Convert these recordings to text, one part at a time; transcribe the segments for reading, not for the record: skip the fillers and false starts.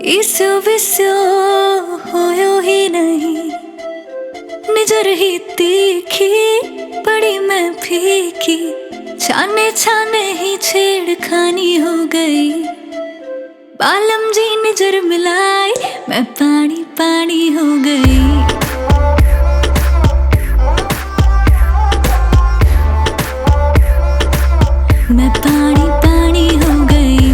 इसो Wiseau होयो ही नहीं, नजर ही तीखी पड़ी मैं फीकी, छाने छाने ही छेड़खानी हो गई। बालम जी नजर मिलाई, मैं पानी पानी हो गई। मैं पानी पानी हो गई।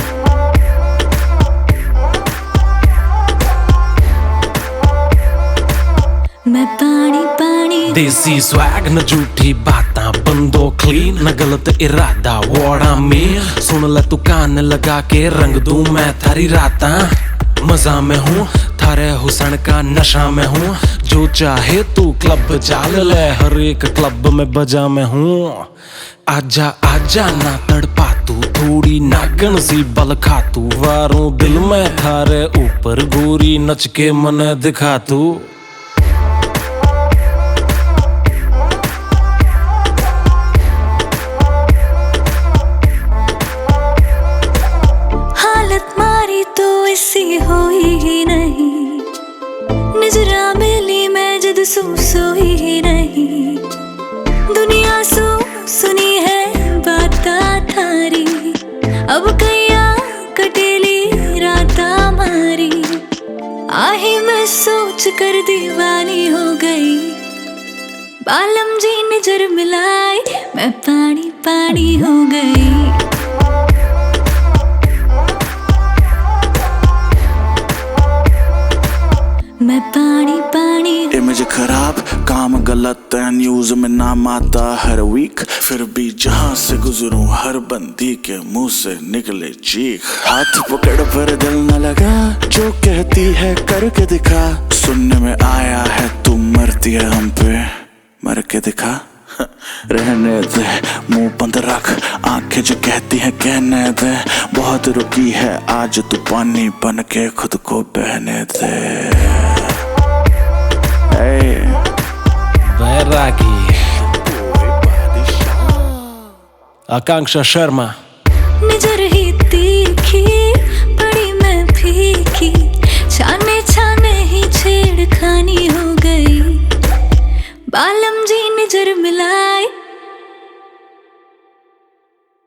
मैं पानी पानी। देसी स्वैग न झूठी बातां, बंदो क्लीन न गलत इरादा। वोड़ा में सुन ले तू कान लगा के, रंग दूं मैं थारी रातां। मजा में हूँ थारे हुसन का नशा में हूँ, जो चाहे तू क्लब चाल ले, हर एक क्लब में बजा में हूँ। आजा आजा ना तड़पा तू, थोड़ी नागन सी बल खा तू, वारों दिल में थारे ऊपर गोरी, नच के मन दिखा तू। हालत मारी तो ऐसी हुई ही नहीं, नजरा मिली मैं जद सोई ही नहीं। दुनिया सुनी है बाता थारी, अब कैया कटेली राता मारी। आही मैं सोच कर दीवानी हो गई। बालम जी नजर मिलाई, मैं पानी पानी हो गई। मैं पानी पानी। इमेज खराब, काम गलत, न्यूज में नाम आता हर वीक, फिर भी जहां से गुजरूं हर बंदी के मुंह से निकले चीख। हाथ पकड़ पर दिल न लगा, जो कहती है करके दिखा। सुनने में आया है तू मरती है हम पे, मर के दिखा। रहने दे मुंह बंद रख, आंखें जो कहती हैं कहने दे। बहुत रुकी है आज तू पानी बन के, खुद को बहने दे। बैरागी आकांक्षा शर्मा। नजर ही तीखी पड़ी मैं फीकी, छाने छाने ही छेड़खानी हो गई। बालम जी नजर मिलाई,